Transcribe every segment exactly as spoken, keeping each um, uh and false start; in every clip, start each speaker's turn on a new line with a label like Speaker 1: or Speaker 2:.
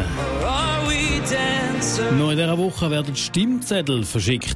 Speaker 1: Noch in dieser Woche werden Stimmzettel verschickt.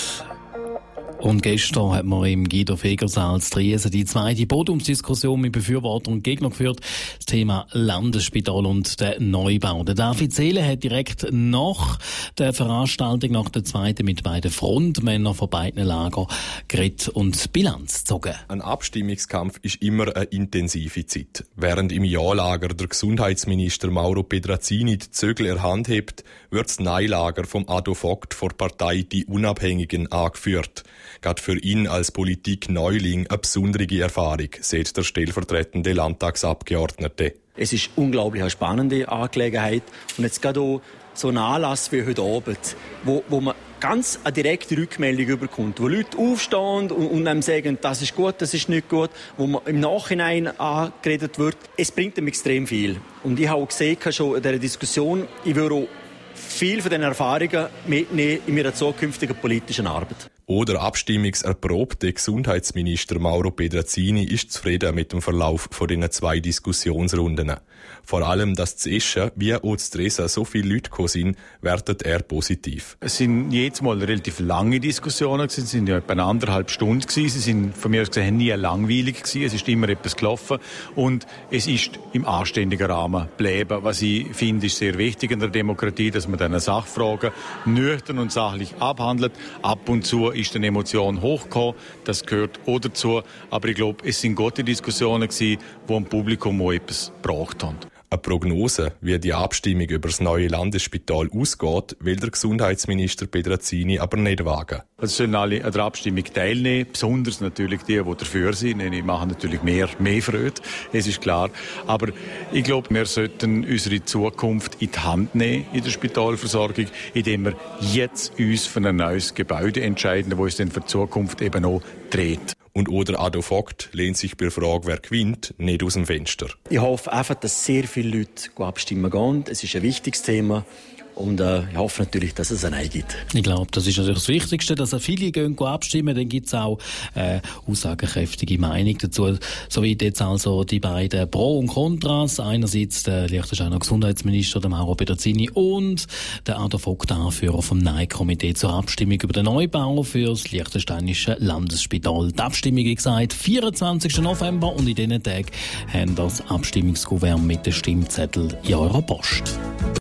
Speaker 1: Und gestern hat man im Guido Fegersaal zu Triesen die zweite Podiumsdiskussion mit Befürwortern und Gegnern geführt. Das Thema Landesspital und der Neubau. Der David Seele hat direkt nach der Veranstaltung, nach der zweiten, mit beiden Frontmännern von beiden Lagern geredet und Bilanz gezogen.
Speaker 2: Ein Abstimmungskampf ist immer eine intensive Zeit. Während im Ja-Lager der Gesundheitsminister Mauro Pedrazzini die Zögel in der Hand hebt, wird das Nein-Lager vom Ado Vogt vor der Partei Die Unabhängigen angeführt. Gerade für ihn als Politik-Neuling eine besondere Erfahrung, sagt der stellvertretende Landtagsabgeordnete.
Speaker 3: Es ist unglaublich eine spannende Angelegenheit. Und jetzt gerade auch so ein Anlass wie heute Abend, wo, wo man ganz eine direkte Rückmeldung überkommt, wo Leute aufstehen und, und einem sagen, das ist gut, das ist nicht gut, wo man im Nachhinein angeredet wird. Es bringt ihm extrem viel. Und ich habe auch gesehen, schon in dieser Diskussion, ich würde auch viel von diesen Erfahrungen mitnehmen in meiner zukünftigen politischen Arbeit.
Speaker 2: Oder abstimmungserprobte Gesundheitsminister Mauro Pedrazzini ist zufrieden mit dem Verlauf von diesen zwei Diskussionsrunden. Vor allem, dass zu Eschen wie auch zu Tresen so viele Leute gekommen sind, wertet er positiv.
Speaker 4: Es sind jedes Mal relativ lange Diskussionen gewesen. Es sind ja etwa anderthalb Stunden gewesen. Sie sind von mir aus gesehen nie langweilig gewesen. Es ist immer etwas gelaufen. Und es ist im anständigen Rahmen geblieben. Was ich finde, ist sehr wichtig in der Demokratie, dass man diese Sachfragen nüchtern und sachlich abhandelt. Ab und zu ist eine Emotion hochgekommen. Das gehört auch dazu. Aber ich glaube, es sind gute Diskussionen gewesen, die dem Publikum auch etwas gebracht haben.
Speaker 2: Eine Prognose, wie die Abstimmung über das neue Landesspital ausgeht, will der Gesundheitsminister Pedrazzini aber nicht wagen.
Speaker 4: Es sollen alle an der Abstimmung teilnehmen, besonders natürlich die, die dafür sind. Die machen natürlich mehr, mehr Freude, es ist klar. Aber ich glaube, wir sollten unsere Zukunft in die Hand nehmen in der Spitalversorgung, indem wir jetzt uns für ein neues Gebäude entscheiden, das uns dann für die Zukunft eben auch dreht.
Speaker 2: Und oder Ado Vogt lehnt sich bei der Frage, wer gewinnt, nicht aus dem Fenster.
Speaker 3: Ich hoffe einfach, dass sehr viele Leute abstimmen gehen. Es ist ein wichtiges Thema. Und äh, ich hoffe natürlich, dass es ein Nein gibt.
Speaker 1: Ich glaube, das ist natürlich das Wichtigste, dass viele gehen abstimmen. Dann gibt es auch äh, aussagekräftige Meinung dazu. Soweit jetzt also die beiden Pro und Kontras. Einerseits der Liechtensteiner Gesundheitsminister, der Mauro Pedrazzini, und der Ado Vogt, Anführer vom Nein-Komitee zur Abstimmung über den Neubau für das Liechtensteinische Landesspital. Die Abstimmung, wie gesagt, vierundzwanzigsten November, und in diesen Tagen haben das Abstimmungskuvert mit den Stimmzetteln in eurer Post.